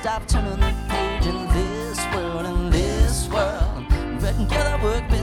stop turning the page in this world, in this world. Red and yellow work